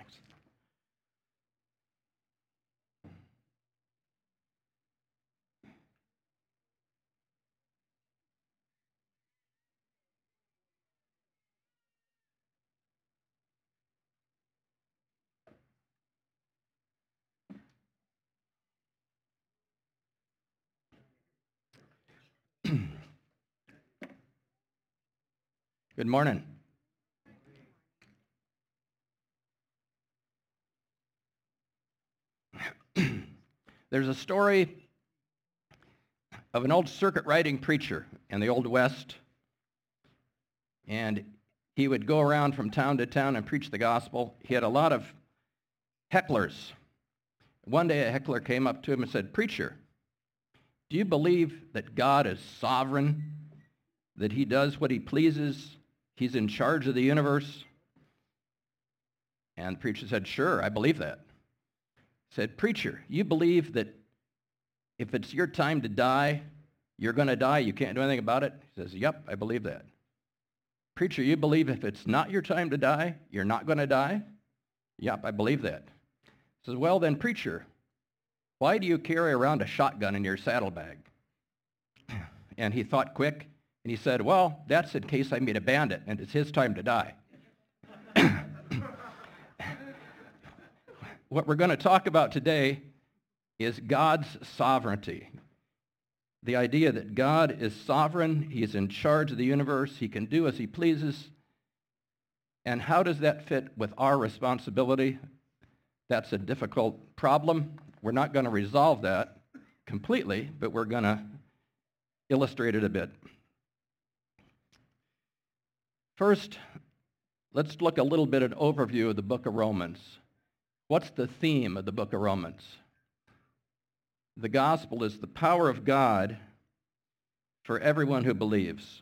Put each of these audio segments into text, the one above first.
Good morning. There's a story of an old circuit riding preacher in the Old West, and he would go around from town to town and preach the gospel. He had a lot of hecklers. One day a heckler came up to him and said, "Preacher, do you believe that God is sovereign, that he does what he pleases? He's in charge of the universe?" And the preacher said, "Sure, I believe that." He said, "Preacher, you believe that if it's your time to die, you're going to die, you can't do anything about it?" He says, "Yep, I believe that." "Preacher, you believe if it's not your time to die, you're not going to die?" "Yep, I believe that." He says, "Well then, preacher, why do you carry around a shotgun in your saddlebag?" And he thought quick, and he said, "Well, that's in case I meet a bandit and it's his time to die." What we're going to talk about today is God's sovereignty. The idea that God is sovereign, he is in charge of the universe, he can do as he pleases. And how does that fit with our responsibility? That's a difficult problem. We're not going to resolve that completely, but we're going to illustrate it a bit. First, let's look a little bit at an overview of the book of Romans. What's the theme of the book of Romans? The gospel is the power of God for everyone who believes.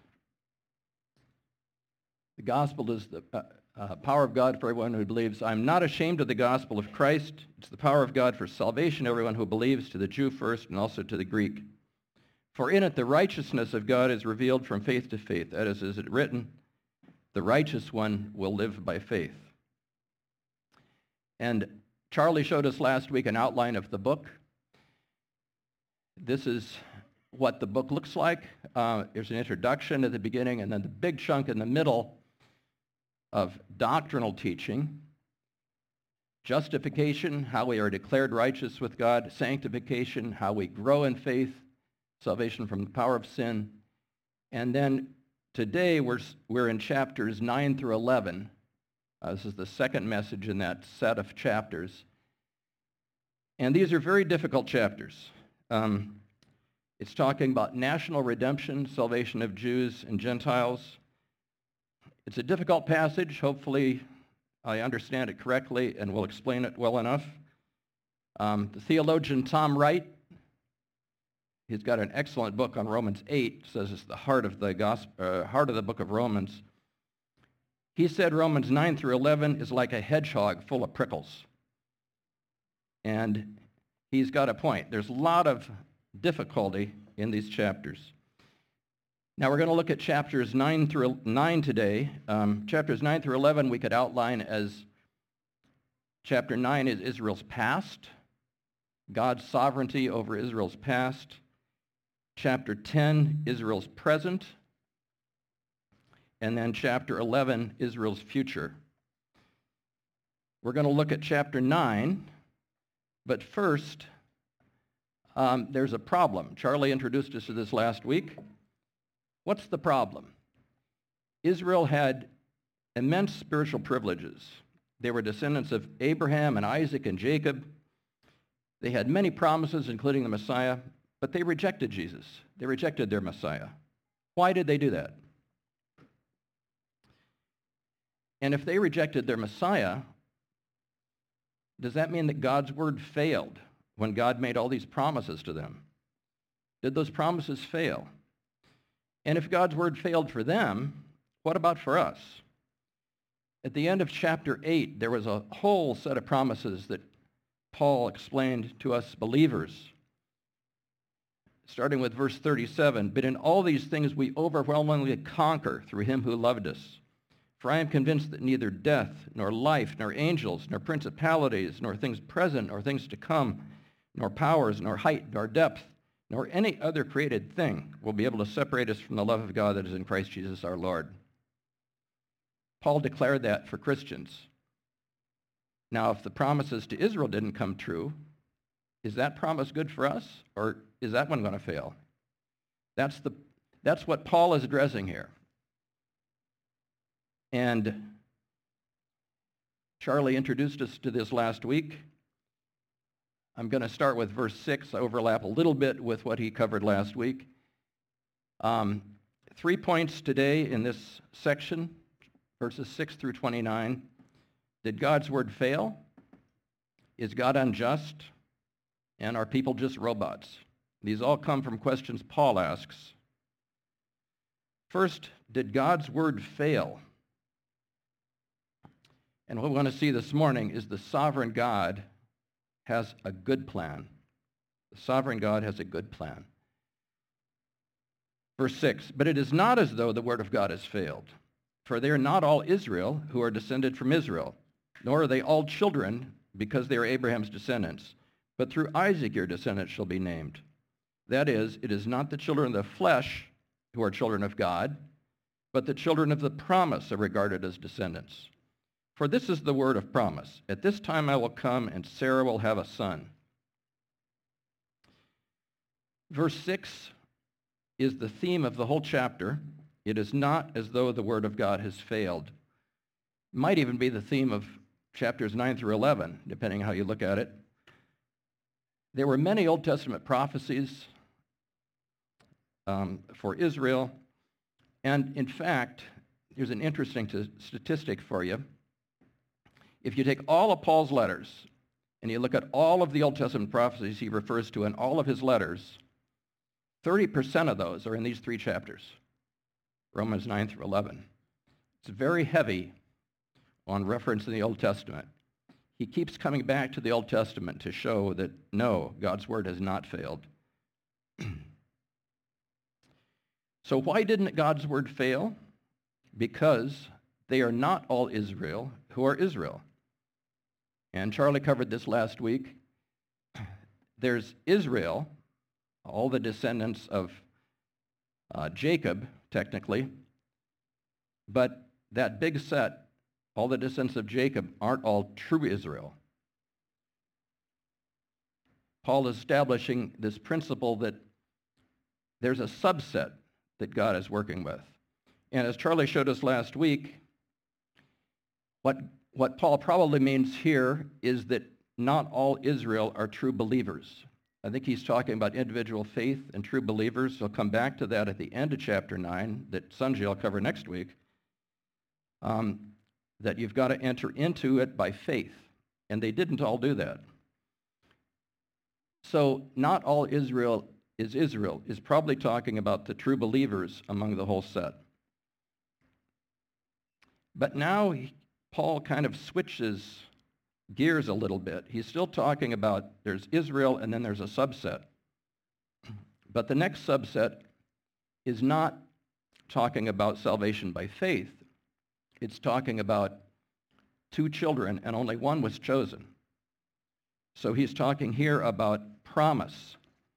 The gospel is the power of God for everyone who believes. "I'm not ashamed of the gospel of Christ. It's the power of God for salvation, everyone who believes, to the Jew first and also to the Greek. For in it the righteousness of God is revealed from faith to faith. That is it written, the righteous one will live by faith." And Charlie showed us last week an outline of the book. This is what the book looks like. There's an introduction at the beginning, and then the big chunk in the middle of doctrinal teaching. Justification, how we are declared righteous with God. Sanctification, how we grow in faith. Salvation from the power of sin. And then today we're in chapters 9 through 11. This is the second message in that set of chapters. And these are very difficult chapters. It's talking about national redemption, salvation of Jews and Gentiles. It's a difficult passage. Hopefully I understand it correctly and will explain it well enough. The theologian Tom Wright, he's got an excellent book on Romans 8, says it's the heart of the book of Romans. He said Romans 9 through 11 is like a hedgehog full of prickles. And he's got a point. There's a lot of difficulty in these chapters. Now we're going to look at chapters 9 through 9 today. Chapters 9 through 11 we could outline as chapter 9 is Israel's past, God's sovereignty over Israel's past. Chapter 10, Israel's present. And then chapter 11, Israel's future. We're going to look at chapter 9, but first, there's a problem. Charlie introduced us to this last week. What's the problem? Israel had immense spiritual privileges. They were descendants of Abraham and Isaac and Jacob. They had many promises, including the Messiah, but they rejected Jesus. They rejected their Messiah. Why did they do that? And if they rejected their Messiah, does that mean that God's word failed when God made all these promises to them? Did those promises fail? And if God's word failed for them, what about for us? At the end of chapter 8, there was a whole set of promises that Paul explained to us believers. Starting with verse 37, "But in all these things we overwhelmingly conquer through him who loved us. For I am convinced that neither death, nor life, nor angels, nor principalities, nor things present, nor things to come, nor powers, nor height, nor depth, nor any other created thing will be able to separate us from the love of God that is in Christ Jesus our Lord. Paul declared that for Christians. Now, if the promises to Israel didn't come true, is that promise good for us, or is that one going to fail? That's what Paul is addressing here. And Charlie introduced us to this last week. I'm going to start with verse 6. I overlap a little bit with what he covered last week. 3 points today in this section, verses 6 through 29. Did God's word fail? Is God unjust? And are people just robots? These all come from questions Paul asks. First, did God's word fail? And what we want to see this morning is the sovereign God has a good plan. The sovereign God has a good plan. Verse 6, but it is not as though the word of God has failed, for they are not all Israel who are descended from Israel, nor are they all children because they are Abraham's descendants. But through Isaac your descendants shall be named. That is, it is not the children of the flesh who are children of God, but the children of the promise are regarded as descendants. For this is the word of promise. At this time I will come, and Sarah will have a son. Verse 6 is the theme of the whole chapter. It is not as though the word of God has failed. It might even be the theme of chapters 9 through 11, depending on how you look at it. There were many Old Testament prophecies for Israel. And in fact, here's an interesting statistic for you. If you take all of Paul's letters and you look at all of the Old Testament prophecies he refers to in all of his letters, 30% of those are in these 3 chapters, Romans 9 through 11. It's very heavy on reference in the Old Testament. He keeps coming back to the Old Testament to show that, no, God's word has not failed. So why didn't God's word fail? Because they are not all Israel who are Israel. And Charlie covered this last week. There's Israel, all the descendants of Jacob, technically, but that big set, all the descendants of Jacob, aren't all true Israel. Paul is establishing this principle that there's a subset that God is working with. And as Charlie showed us last week, what Paul probably means here is that not all Israel are true believers. I think he's talking about individual faith and true believers. He'll come back to that at the end of chapter 9 that Sanjay will cover next week, that you've got to enter into it by faith. And they didn't all do that. So not all Israel is probably talking about the true believers among the whole set. But now Paul kind of switches gears a little bit. He's still talking about there's Israel and then there's a subset. But the next subset is not talking about salvation by faith. It's talking about 2 children and only one was chosen. So he's talking here about promise.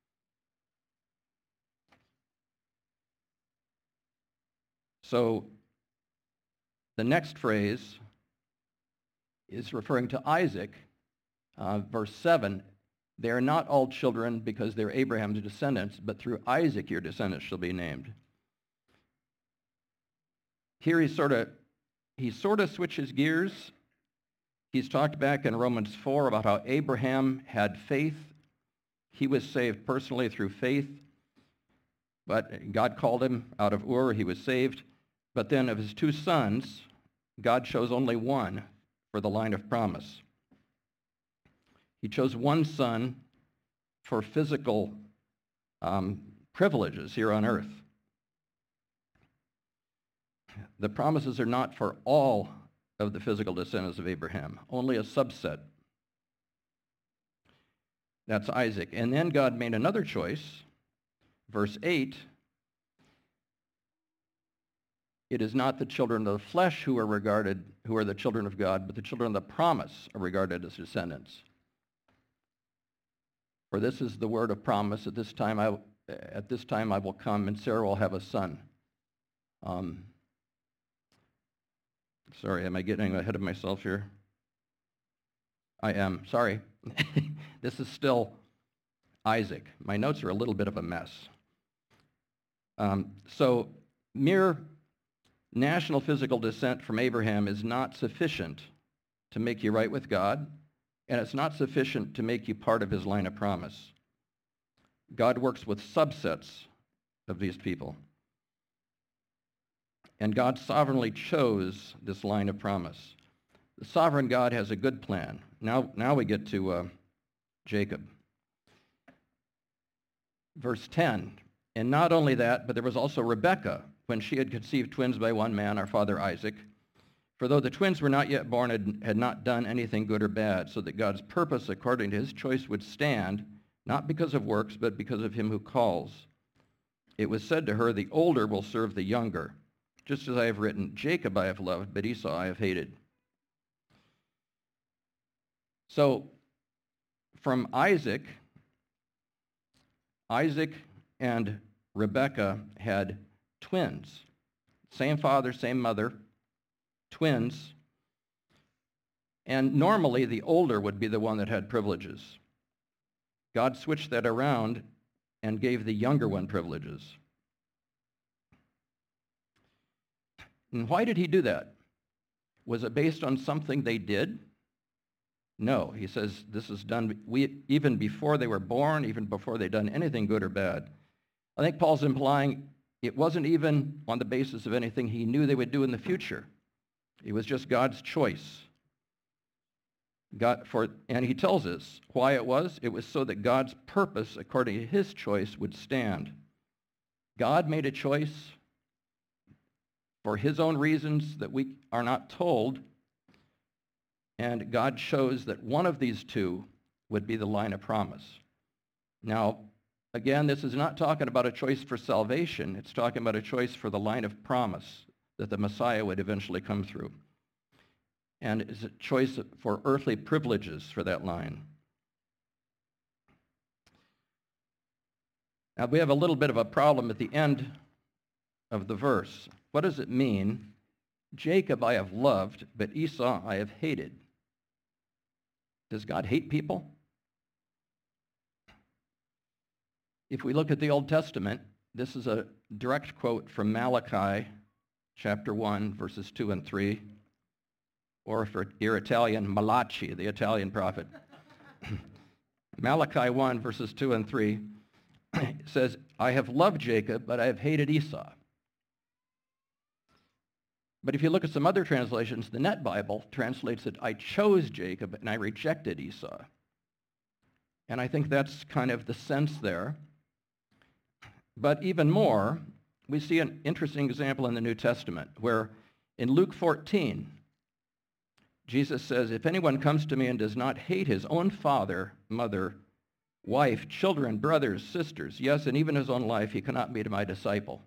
So the next phrase is referring to Isaac. Verse 7, they are not all children because they're Abraham's descendants, but through Isaac your descendants shall be named. Here he sort of switches gears. He's talked back in Romans 4 about how Abraham had faith. He was saved personally through faith, but God called him out of Ur. He was saved. But then of his 2 sons, God chose only one for the line of promise. He chose one son for physical privileges here on earth. The promises are not for all of the physical descendants of Abraham, only a subset. That's Isaac. And then God made another choice. Verse 8, it is not the children of the flesh who are the children of God, but the children of the promise are regarded as descendants. For this is the word of promise, at this time I will come, and Sarah will have a son. Sorry, am I getting ahead of myself here? I am, sorry. This is still Isaac. My notes are a little bit of a mess. So mere national physical descent from Abraham is not sufficient to make you right with God, and it's not sufficient to make you part of his line of promise. God works with subsets of these people. And God sovereignly chose this line of promise. The sovereign God has a good plan. Now we get to Jacob. Verse 10, and not only that, but there was also Rebekah, when she had conceived twins by one man, our father Isaac. For though the twins were not yet born and had not done anything good or bad, so that God's purpose according to his choice would stand, not because of works, but because of him who calls. It was said to her, the older will serve the younger. Just as I have written, Jacob I have loved, but Esau I have hated. So from Isaac and Rebekah had twins. Same father, same mother, twins. And normally the older would be the one that had privileges. God switched that around and gave the younger one privileges. And why did he do that? Was it based on something they did? No, he says this is done even before they were born, even before they'd done anything good or bad. I think Paul's implying it wasn't even on the basis of anything he knew they would do in the future. It was just God's choice. And he tells us why it was. It was so that God's purpose, according to his choice, would stand. God made a choice for his own reasons that we are not told, and God chose that one of these two would be the line of promise. Now, again, this is not talking about a choice for salvation. It's talking about a choice for the line of promise that the Messiah would eventually come through. And it's a choice for earthly privileges for that line. Now, we have a little bit of a problem at the end of the verse. What does it mean? Jacob I have loved, but Esau I have hated. Does God hate people? If we look at the Old Testament, this is a direct quote from Malachi chapter 1, verses 2 and 3. Or for your Italian, Malachi, the Italian prophet. Malachi 1, verses 2 and 3 says, I have loved Jacob, but I have hated Esau. But if you look at some other translations, the Net Bible translates it, I chose Jacob and I rejected Esau. And I think that's kind of the sense there. But even more, we see an interesting example in the New Testament where in Luke 14, Jesus says, if anyone comes to me and does not hate his own father, mother, wife, children, brothers, sisters, yes, and even his own life, he cannot be my disciple.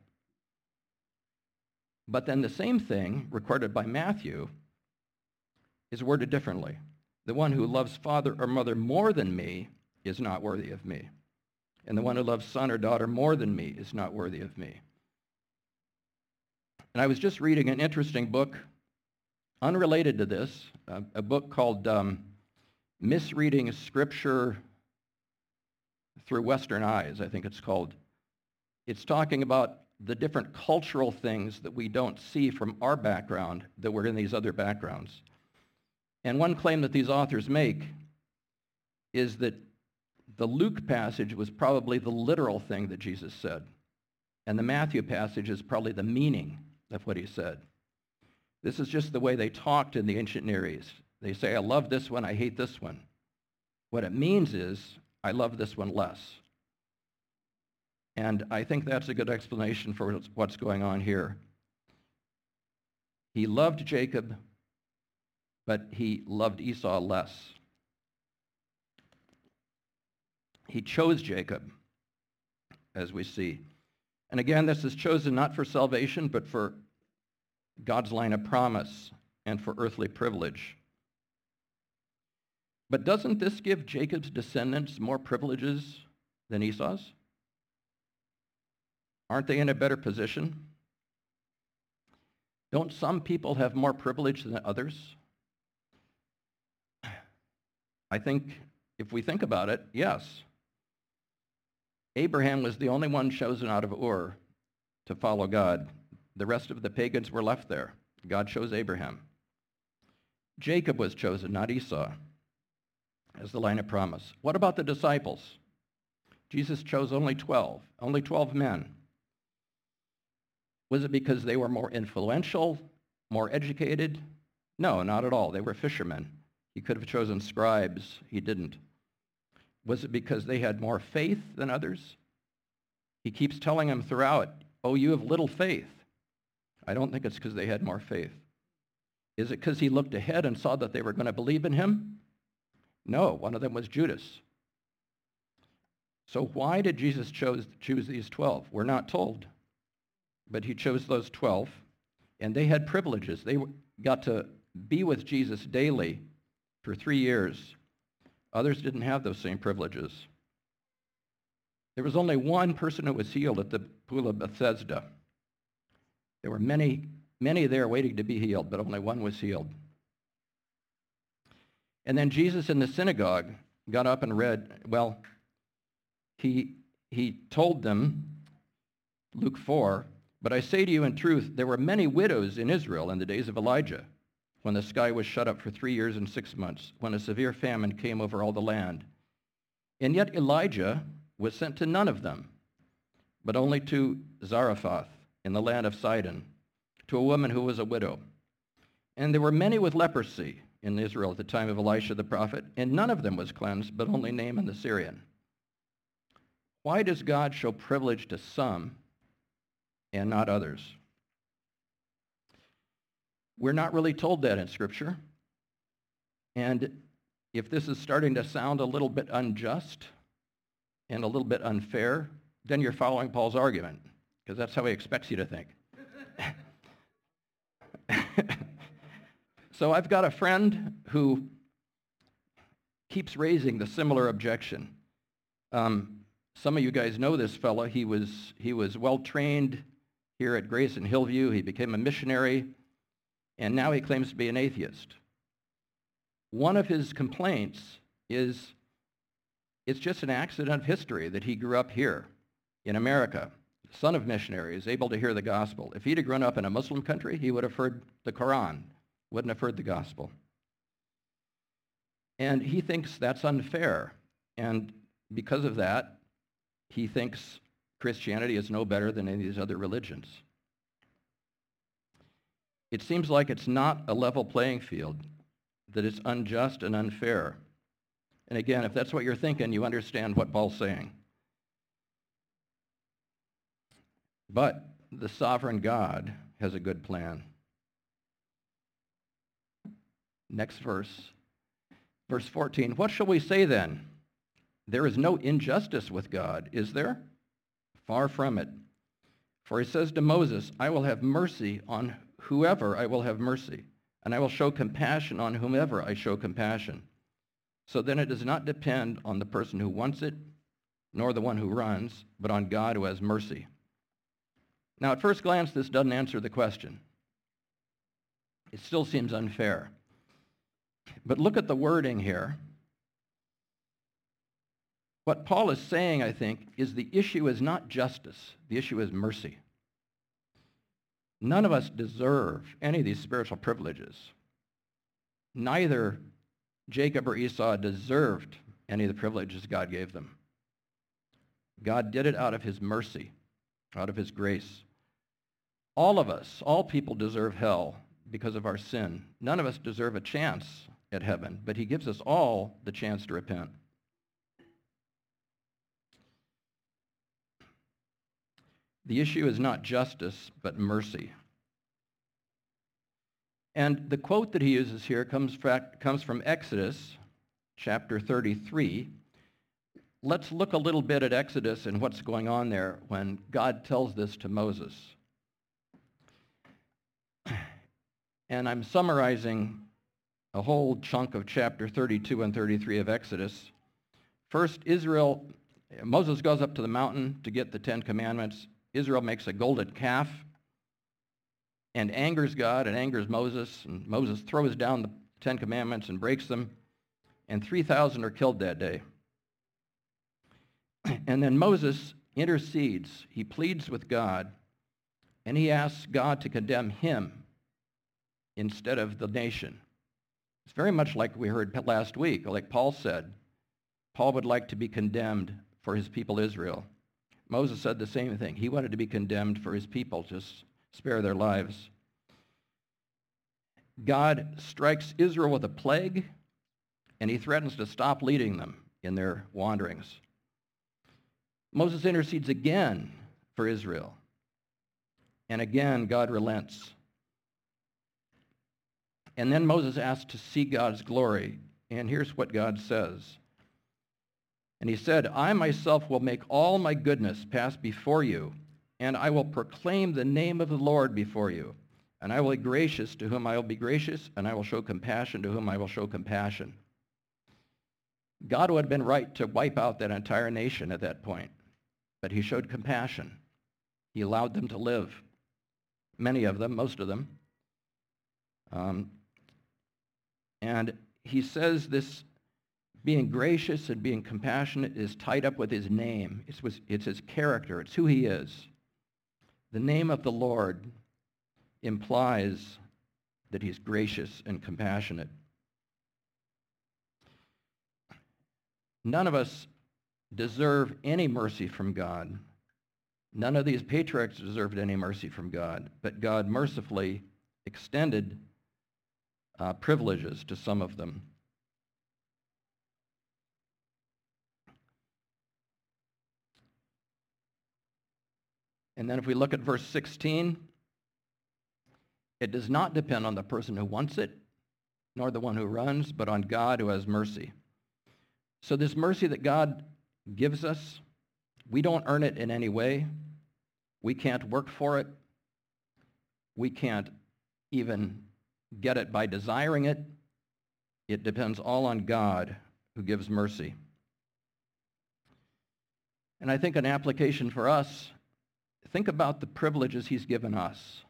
But then the same thing, recorded by Matthew, is worded differently. The one who loves father or mother more than me is not worthy of me. And the one who loves son or daughter more than me is not worthy of me. And I was just reading an interesting book, unrelated to this, a book called Misreading Scripture Through Western Eyes, I think it's called. It's talking about the different cultural things that we don't see from our background that were in these other backgrounds. And one claim that these authors make is that the Luke passage was probably the literal thing that Jesus said, and the Matthew passage is probably the meaning of what he said. This is just the way they talked in the ancient Near East. They say, I love this one, I hate this one. What it means is, I love this one less. And I think that's a good explanation for what's going on here. He loved Jacob, but he loved Esau less. He chose Jacob, as we see. And again, this is chosen not for salvation, but for God's line of promise, and for earthly privilege. But doesn't this give Jacob's descendants more privileges than Esau's? Aren't they in a better position? Don't some people have more privilege than others? I think if we think about it, yes. Abraham was the only one chosen out of Ur to follow God. The rest of the pagans were left there. God chose Abraham. Jacob was chosen, not Esau, as the line of promise. What about the disciples? Jesus chose only 12 men. Was it because they were more influential, more educated? No, not at all. They were fishermen. He could have chosen scribes. He didn't. Was it because they had more faith than others? He keeps telling them throughout, oh, you have little faith. I don't think it's because they had more faith. Is it because he looked ahead and saw that they were going to believe in him? No, one of them was Judas. So why did Jesus choose these 12? We're not told. But he chose those 12, and they had privileges. They got to be with Jesus daily for 3 years. Others didn't have those same privileges. There was only one person who was healed at the pool of Bethesda. There were many there waiting to be healed, but only one was healed. And then Jesus in the synagogue got up and read, he told them, Luke 4, but I say to you in truth, there were many widows in Israel in the days of Elijah, when the sky was shut up for 3 years and 6 months, when a severe famine came over all the land. And yet Elijah was sent to none of them, but only to Zarephath in the land of Sidon, to a woman who was a widow. And there were many with leprosy in Israel at the time of Elisha the prophet, and none of them was cleansed, but only Naaman the Syrian. Why does God show privilege to some and not others? We're not really told that in Scripture. And if this is starting to sound a little bit unjust and a little bit unfair, then you're following Paul's argument, because that's how he expects you to think. So I've got a friend who keeps raising the similar objection. Some of you guys know this fellow. He was well-trained here at Grace in Hillview. He became a missionary, and now he claims to be an atheist. One of his complaints is it's just an accident of history that he grew up here in America, son of missionaries, able to hear the gospel. If he'd have grown up in a Muslim country, he would have heard the Quran, wouldn't have heard the gospel. And he thinks that's unfair. And because of that, he thinks Christianity is no better than any of these other religions. It seems like it's not a level playing field, that it's unjust and unfair. And again, if that's what you're thinking, you understand what Paul's saying. But the sovereign God has a good plan. Next verse. Verse 14, what shall we say then? There is no injustice with God, is there? Far from it. For he says to Moses, I will have mercy on whoever I will have mercy, and I will show compassion on whomever I show compassion. So then it does not depend on the person who wants it, nor the one who runs, but on God who has mercy. Now, at first glance, this doesn't answer the question. It still seems unfair. But look at the wording here. What Paul is saying, I think, is the issue is not justice. The issue is mercy. None of us deserve any of these spiritual privileges. Neither Jacob or Esau deserved any of the privileges God gave them. God did it out of his mercy, out of his grace. All of us, all people deserve hell because of our sin. None of us deserve a chance at heaven, but he gives us all the chance to repent. The issue is not justice, but mercy. And the quote that he uses here comes from Exodus chapter 33. Let's look a little bit at Exodus and what's going on there when God tells this to Moses. And I'm summarizing a whole chunk of chapter 32 and 33 of Exodus. First, Moses goes up to the mountain to get the Ten Commandments. Israel makes a golden calf and angers God and angers Moses. And Moses throws down the Ten Commandments and breaks them. And 3,000 are killed that day. And then Moses intercedes. He pleads with God, and he asks God to condemn him instead of the nation. It's very much like we heard last week, like Paul said. Paul would like to be condemned for his people Israel. Moses said the same thing. He wanted to be condemned for his people to spare their lives. God strikes Israel with a plague, and he threatens to stop leading them in their wanderings. Moses intercedes again for Israel. And again, God relents. And then Moses asks to see God's glory. And here's what God says. And he said, I myself will make all my goodness pass before you, and I will proclaim the name of the Lord before you. And I will be gracious to whom I will be gracious, and I will show compassion to whom I will show compassion. God would have been right to wipe out that entire nation at that point. But he showed compassion. He allowed them to live. Many of them, most of them. And he says this being gracious and being compassionate is tied up with his name. It's his character. It's who he is. The name of the Lord implies that he's gracious and compassionate. None of us deserve any mercy from God. None of these patriarchs deserved any mercy from God, but God mercifully extended privileges to some of them. And then if we look at verse 16, it does not depend on the person who wants it, nor the one who runs, but on God who has mercy. So this mercy that God gives us, we don't earn it in any way. We can't work for it. We can't even get it by desiring it. It depends all on God who gives mercy. And I think an application for us, think about the privileges he's given us.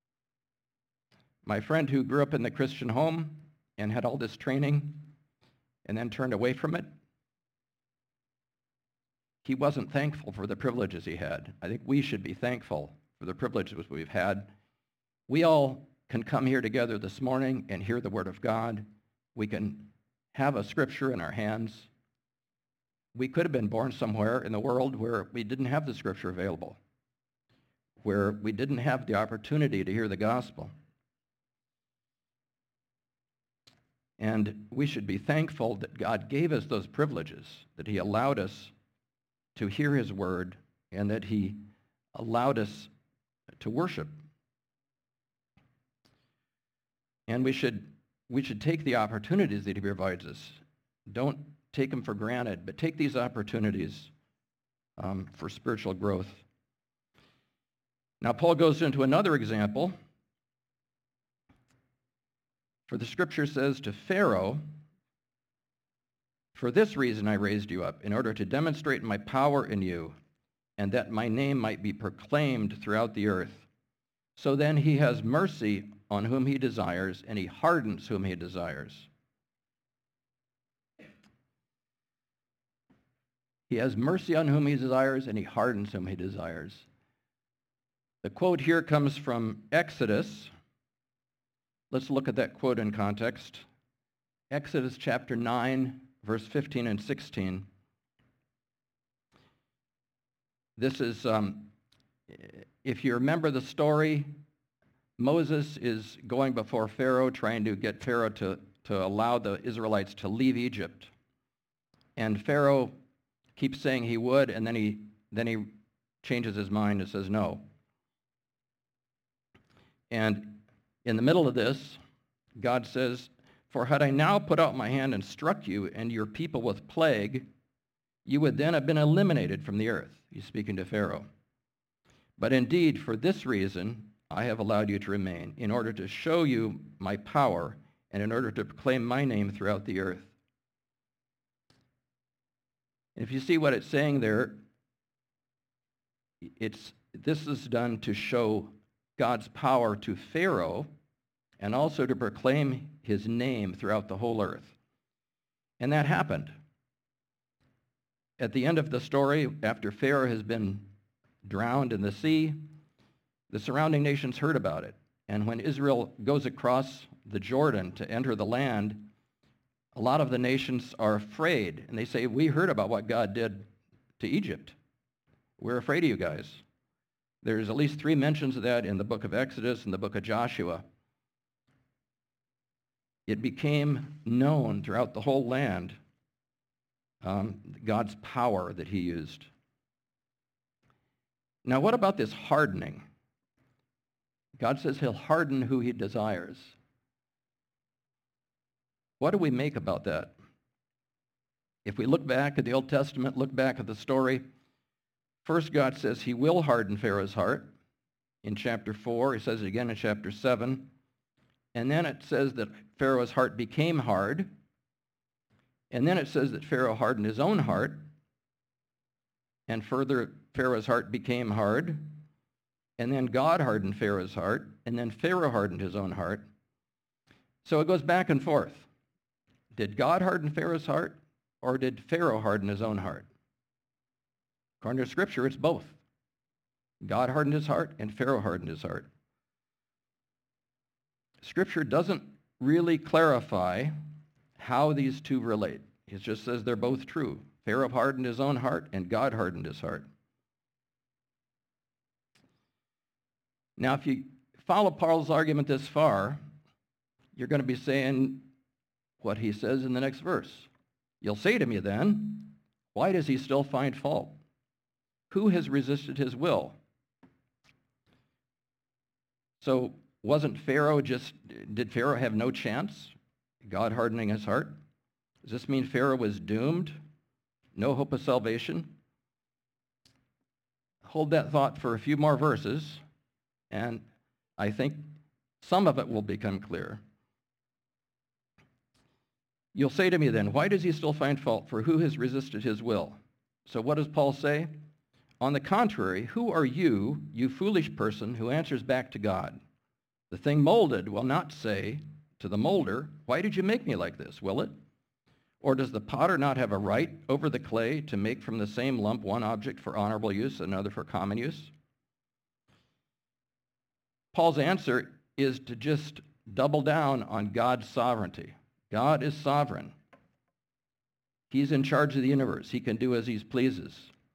My friend who grew up in the Christian home and had all this training and then turned away from it, he wasn't thankful for the privileges he had. I think we should be thankful for the privileges we've had. We all can come here together this morning and hear the Word of God. We can have a scripture in our hands. We could have been born somewhere in the world where we didn't have the scripture available, where we didn't have the opportunity to hear the gospel. And we should be thankful that God gave us those privileges, that he allowed us to hear his word, and that he allowed us to worship. And we should take the opportunities that he provides us. Don't take them for granted, but take these opportunities for spiritual growth. Now, Paul goes into another example. For the scripture says to Pharaoh, for this reason I raised you up, in order to demonstrate my power in you, and that my name might be proclaimed throughout the earth. So then he has mercy on whom he desires, and he hardens whom he desires. He has mercy on whom he desires, and he hardens whom he desires. The quote here comes from Exodus. Let's look at that quote in context. Exodus chapter 9, verse 15 and 16. This is, if you remember the story, Moses is going before Pharaoh, trying to get Pharaoh to allow the Israelites to leave Egypt. And Pharaoh keeps saying he would, and then he changes his mind and says no. And in the middle of this, God says, for had I now put out my hand and struck you and your people with plague, you would then have been eliminated from the earth. He's speaking to Pharaoh. But indeed, for this reason, I have allowed you to remain, in order to show you my power and in order to proclaim my name throughout the earth. And if you see what it's saying there, this is done to show God's power to Pharaoh and also to proclaim his name throughout the whole earth. And that happened. At the end of the story, after Pharaoh has been drowned in the sea, the surrounding nations heard about it. And when Israel goes across the Jordan to enter the land, a lot of the nations are afraid. And they say, we heard about what God did to Egypt. We're afraid of you guys. There's at least 3 mentions of that in the book of Exodus and the book of Joshua. It became known throughout the whole land, God's power that he used. Now, what about this hardening? God says he'll harden who he desires. What do we make about that? If we look back at the Old Testament, look back at the story, first God says he will harden Pharaoh's heart. In chapter 4, he says it again in chapter 7. And then it says that Pharaoh's heart became hard. And then it says that Pharaoh hardened his own heart. And further, Pharaoh's heart became hard. And then God hardened Pharaoh's heart. And then Pharaoh hardened his own heart. So it goes back and forth. Did God harden Pharaoh's heart, or did Pharaoh harden his own heart? According to Scripture, it's both. God hardened his heart, and Pharaoh hardened his heart. Scripture doesn't really clarify how these two relate. It just says they're both true. Pharaoh hardened his own heart, and God hardened his heart. Now, if you follow Paul's argument this far, you're going to be saying what he says in the next verse. You'll say to me then, why does he still find fault? Who has resisted his will? So did Pharaoh have no chance? God hardening his heart? Does this mean Pharaoh was doomed? No hope of salvation? Hold that thought for a few more verses, and I think some of it will become clear. You'll say to me then, why does he still find fault? For who has resisted his will? So what does Paul say? On the contrary, who are you, you foolish person, who answers back to God? The thing molded will not say to the molder, why did you make me like this, will it? Or does the potter not have a right over the clay to make from the same lump one object for honorable use and another for common use? Paul's answer is to just double down on God's sovereignty. God is sovereign. He's in charge of the universe. He can do as he pleases.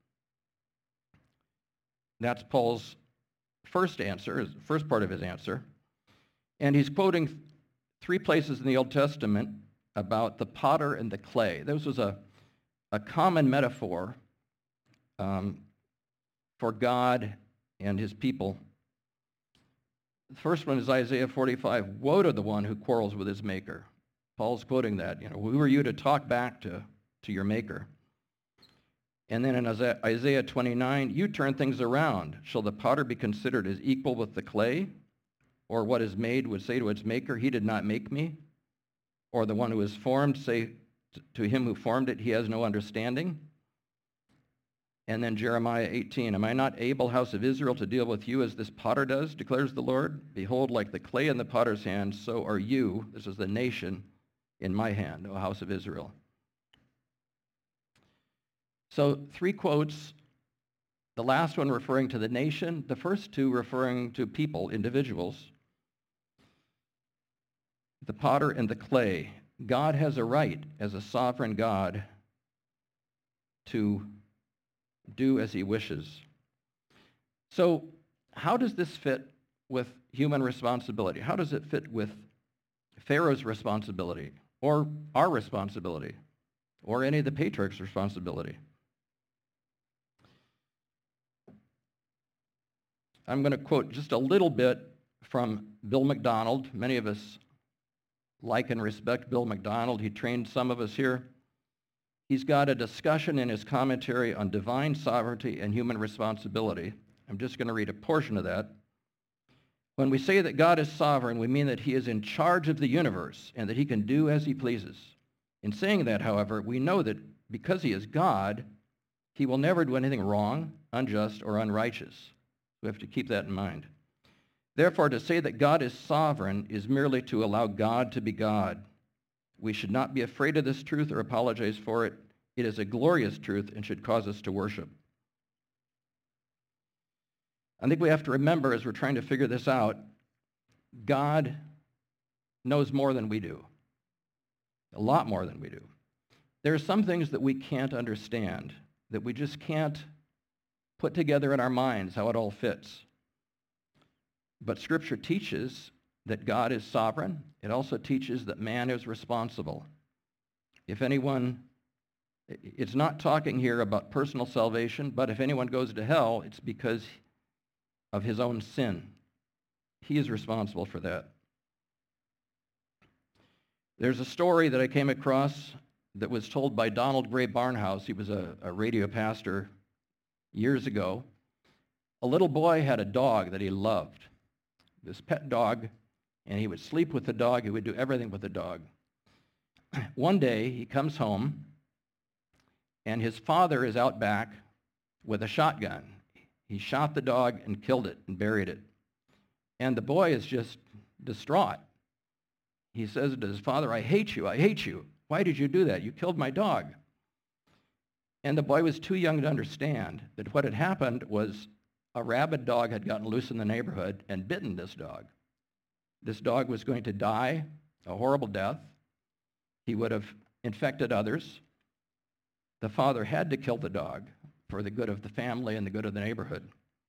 That's Paul's first answer, first part of his answer. And he's quoting 3 places in the Old Testament about the potter and the clay. This was a common metaphor for God and his people. The first one is Isaiah 45. Woe to the one who quarrels with his maker. Paul's quoting that. Who are you to talk back to your maker? And then in Isaiah 29, you turn things around. Shall the potter be considered as equal with the clay? Or what is made would say to its maker, he did not make me? Or the one who is formed say to him who formed it, he has no understanding? And then Jeremiah 18, am I not able, house of Israel, to deal with you as this potter does, declares the Lord? Behold, like the clay in the potter's hand, so are you, this is the nation, in my hand, O house of Israel. So 3 quotes, the last one referring to the nation, the first 2 referring to people, individuals. The potter and the clay. God has a right as a sovereign God to do as he wishes. So how does this fit with human responsibility? How does it fit with Pharaoh's responsibility or our responsibility or any of the patriarchs' responsibility? I'm going to quote just a little bit from Bill MacDonald. Many of us like and respect Bill MacDonald. He trained some of us here. He's got a discussion in his commentary on divine sovereignty and human responsibility. I'm just going to read a portion of that. When we say that God is sovereign, we mean that he is in charge of the universe and that he can do as he pleases. In saying that, however, we know that because he is God, he will never do anything wrong, unjust, or unrighteous. We have to keep that in mind. Therefore, to say that God is sovereign is merely to allow God to be God. We should not be afraid of this truth or apologize for it. It is a glorious truth and should cause us to worship. I think we have to remember as we're trying to figure this out, God knows more than we do. A lot more than we do. There are some things that we can't understand, that we just can't put together in our minds how it all fits. But Scripture teaches that God is sovereign. It also teaches that man is responsible. If anyone, it's not talking here about personal salvation, but if anyone goes to hell, it's because of his own sin. He is responsible for that. There's a story that I came across that was told by Donald Gray Barnhouse. He was a radio pastor years ago. A little boy had a dog that he loved, this pet dog, and he would sleep with the dog. He would do everything with the dog. One day, he comes home, and his father is out back with a shotgun. He shot the dog and killed it and buried it. And the boy is just distraught. He says to his father, I hate you, I hate you. Why did you do that? You killed my dog. And the boy was too young to understand that what had happened was a rabid dog had gotten loose in the neighborhood and bitten this dog. This dog was going to die a horrible death. He would have infected others. The father had to kill the dog for the good of the family and the good of the neighborhood.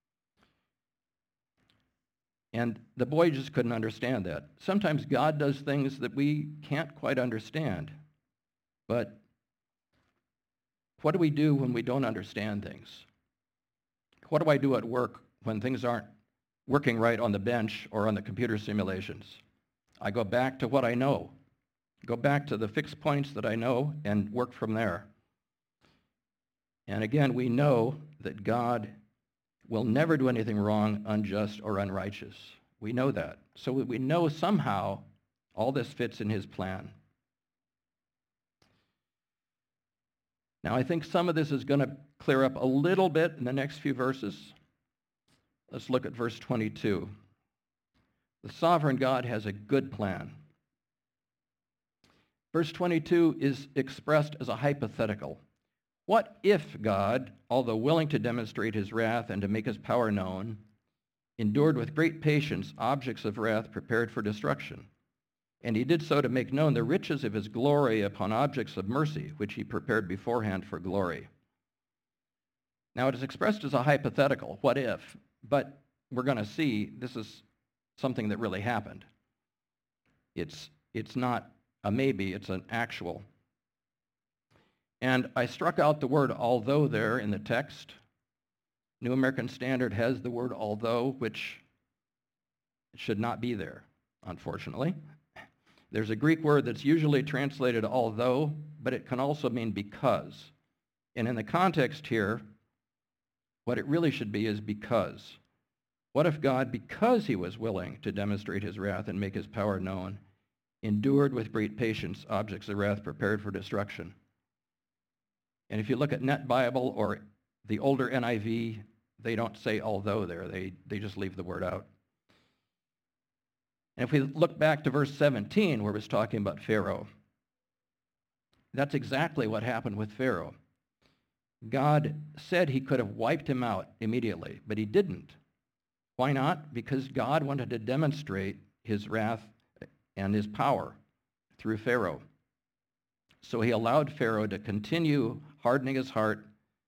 And the boy just couldn't understand that. Sometimes God does things that we can't quite understand. But what do we do when we don't understand things? What do I do at work when things aren't working right on the bench or on the computer simulations? I go back to what I know. Go back to the fixed points that I know and work from there. And again, we know that God will never do anything wrong, unjust, or unrighteous. We know that. So we know somehow all this fits in his plan. Now, I think some of this is going to clear up a little bit in the next few verses. Let's look at verse 22. The sovereign God has a good plan. Verse 22 is expressed as a hypothetical. What if God, although willing to demonstrate his wrath and to make his power known, endured with great patience objects of wrath prepared for destruction? And he did so to make known the riches of his glory upon objects of mercy, which he prepared beforehand for glory. Now it is expressed as a hypothetical, what if? But we're going to see this is something that really happened. It's not a maybe, it's an actual. And I struck out the word although there in the text. New American Standard has the word although, which should not be there, unfortunately. There's a Greek word that's usually translated although, but it can also mean because. And in the context here, what it really should be is because. What if God, because he was willing to demonstrate his wrath and make his power known, endured with great patience objects of wrath prepared for destruction? And if you look at Net Bible or the older NIV, they don't say although there. They just leave the word out. And if we look back to verse 17, where it was talking about Pharaoh, that's exactly what happened with Pharaoh. God said he could have wiped him out immediately, but he didn't. Why not? Because God wanted to demonstrate his wrath and his power through Pharaoh. So he allowed Pharaoh to continue hardening his heart,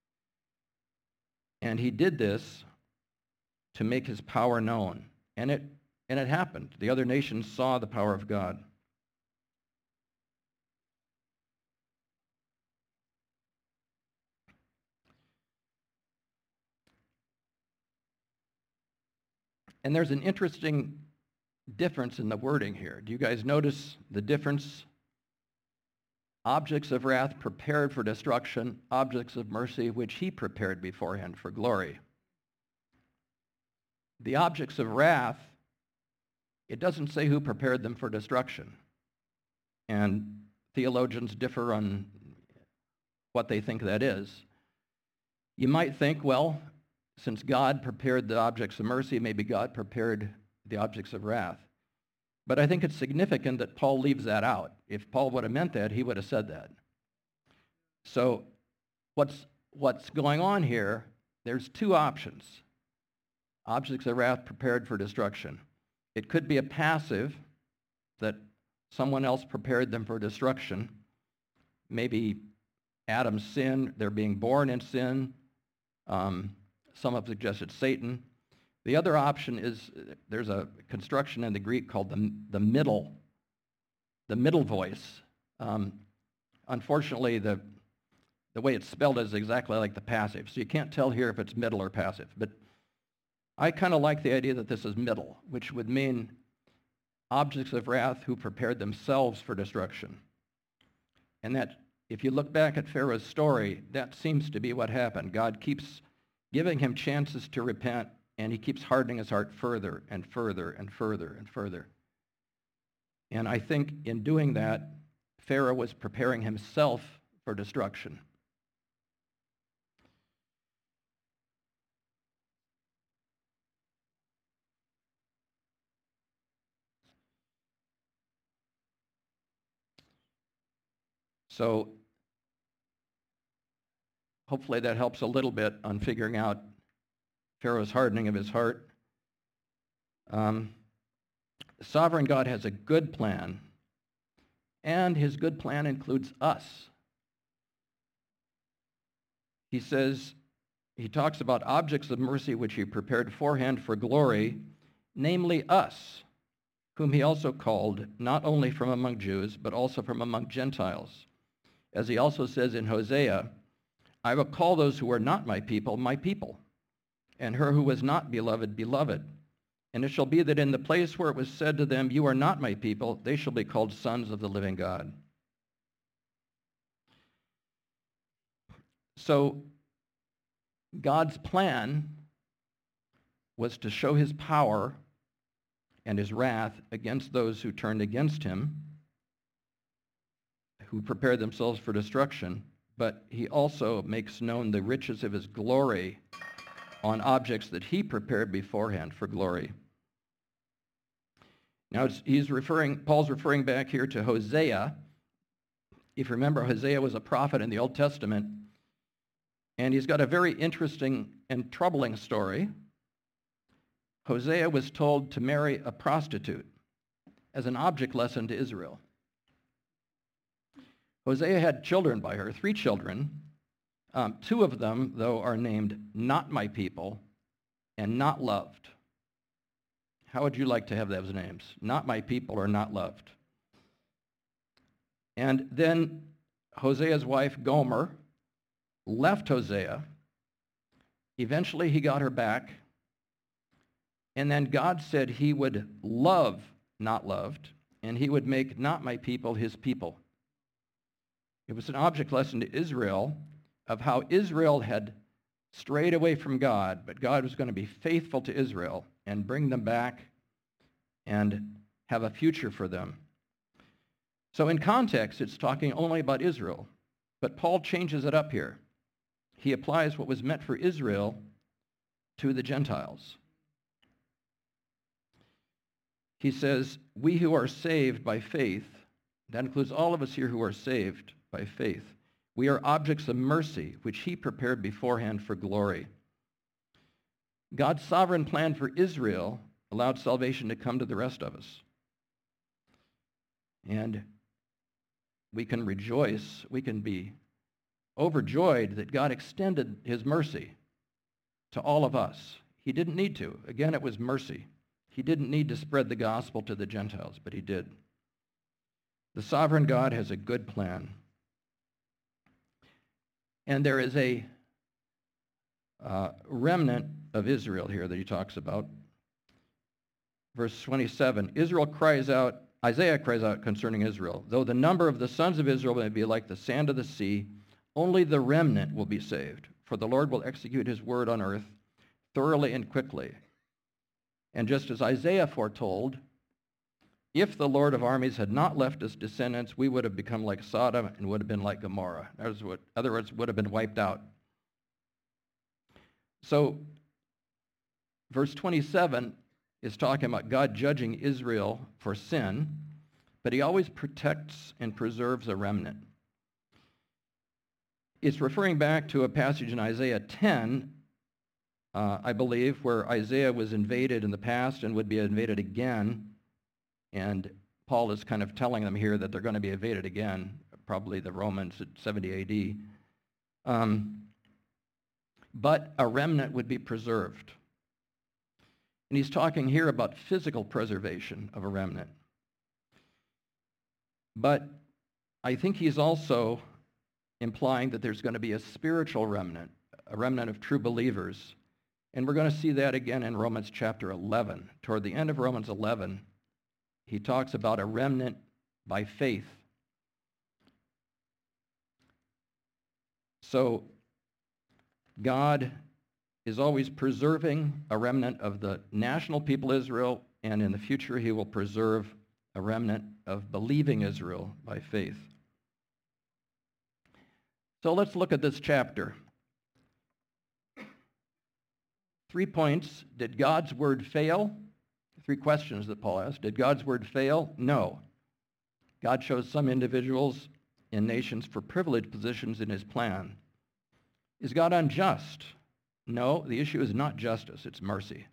and he did this to make his power known. And it happened. The other nations saw the power of God. And there's an interesting difference in the wording here. Do you guys notice the difference? Objects of wrath prepared for destruction, objects of mercy which he prepared beforehand for glory. The objects of wrath It doesn't say who prepared them for destruction. And theologians differ on what they think that is. You might think, well, since God prepared the objects of mercy, maybe God prepared the objects of wrath. But I think it's significant that Paul leaves that out. If Paul would have meant that, he would have said that. So what's going on here, there's two options. Objects of wrath prepared for destruction. It could be a passive, that someone else prepared them for destruction. Maybe Adam's sin, they're being born in sin. Some have suggested Satan. The other option is there's a construction in the Greek called the middle voice. Unfortunately, the way it's spelled is exactly like the passive, so you can't tell here if it's middle or passive. But I kind of like the idea that this is middle, which would mean objects of wrath who prepared themselves for destruction. And that, if you look back at Pharaoh's story, that seems to be what happened. God keeps giving him chances to repent, and he keeps hardening his heart further and further and further and further. And I think in doing that, Pharaoh was preparing himself for destruction. So hopefully that helps a little bit on figuring out Pharaoh's hardening of his heart. Sovereign God has a good plan, and his good plan includes us. He talks about objects of mercy which he prepared beforehand for glory, namely us, whom he also called, not only from among Jews, but also from among Gentiles. As he also says in Hosea, I will call those who are not my people, and her who was not beloved, beloved. And it shall be that in the place where it was said to them, you are not my people, they shall be called sons of the living God. So God's plan was to show his power and his wrath against those who turned against him, who prepared themselves for destruction, but he also makes known the riches of his glory on objects that he prepared beforehand for glory. Now Paul's referring back here to Hosea. If you remember, Hosea was a prophet in the Old Testament, and he's got a very interesting and troubling story. Hosea was told to marry a prostitute as an object lesson to Israel. Hosea had children by her, 3 children. 2 of them, though, are named not my people and not loved. How would you like to have those names? Not my people or not loved. And then Hosea's wife, Gomer, left Hosea. Eventually, he got her back. And then God said he would love not loved, and he would make not my people his people. It was an object lesson to Israel of how Israel had strayed away from God, but God was going to be faithful to Israel and bring them back and have a future for them. So in context, it's talking only about Israel, but Paul changes it up here. He applies what was meant for Israel to the Gentiles. He says, we who are saved by faith, that includes all of us here who are saved by faith, we are objects of mercy, which he prepared beforehand for glory. God's sovereign plan for Israel allowed salvation to come to the rest of us. And we can rejoice, we can be overjoyed that God extended his mercy to all of us. He didn't need to. Again, it was mercy. He didn't need to spread the gospel to the Gentiles, but he did. The sovereign God has a good plan. And there is a remnant of Israel here that he talks about. Verse 27, Isaiah cries out concerning Israel, though the number of the sons of Israel may be like the sand of the sea, only the remnant will be saved, for the Lord will execute his word on earth thoroughly and quickly. And just as Isaiah foretold, If the Lord of armies had not left us descendants, we would have become like Sodom and would have been like Gomorrah. In other words, would have been wiped out. So, verse 27 is talking about God judging Israel for sin, but he always protects and preserves a remnant. It's referring back to a passage in Isaiah 10, I believe, where Isaiah was invaded in the past and would be invaded again. And Paul is kind of telling them here that they're going to be invaded again, probably the Romans at 70 AD. But a remnant would be preserved. And he's talking here about physical preservation of a remnant. But I think he's also implying that there's going to be a spiritual remnant, a remnant of true believers. And we're going to see that again in Romans chapter 11. Toward the end of Romans 11, he talks about a remnant by faith. So God is always preserving a remnant of the national people Israel, and in the future he will preserve a remnant of believing Israel by faith. So let's look at this chapter. 3 points. Did God's word fail? 3 questions that Paul asked. Did God's word fail? No. God chose some individuals and nations for privileged positions in his plan. Is God unjust? No, the issue is not justice, it's mercy.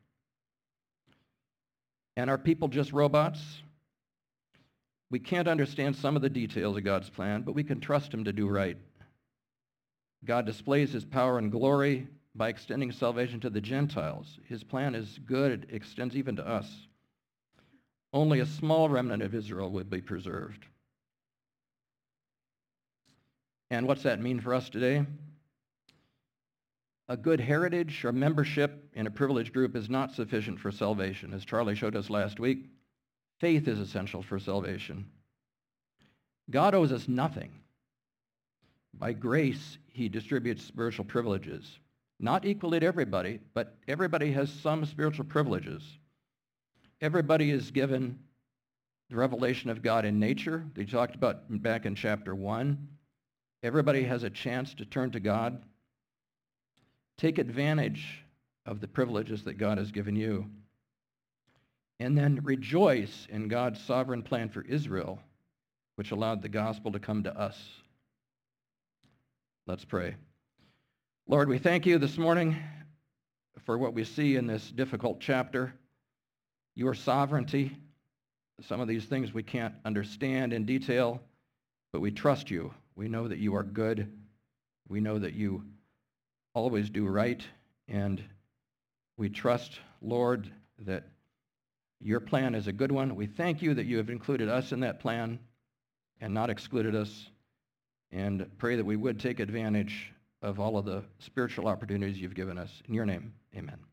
And are people just robots? We can't understand some of the details of God's plan, but we can trust him to do right. God displays his power and glory by extending salvation to the Gentiles. His plan is good. It extends even to us. Only a small remnant of Israel would be preserved. And what's that mean for us today? A good heritage or membership in a privileged group is not sufficient for salvation. As Charlie showed us last week, faith is essential for salvation. God owes us nothing. By grace, he distributes spiritual privileges. Not equally to everybody, but everybody has some spiritual privileges. Everybody is given the revelation of God in nature. They talked about back in chapter 1. Everybody has a chance to turn to God. Take advantage of the privileges that God has given you. And then rejoice in God's sovereign plan for Israel, which allowed the gospel to come to us. Let's pray. Lord, we thank you this morning for what we see in this difficult chapter. Your sovereignty. Some of these things we can't understand in detail, but we trust you. We know that you are good. We know that you always do right, and we trust, Lord, that your plan is a good one. We thank you that you have included us in that plan and not excluded us, and pray that we would take advantage of all of the spiritual opportunities you've given us. In your name, amen.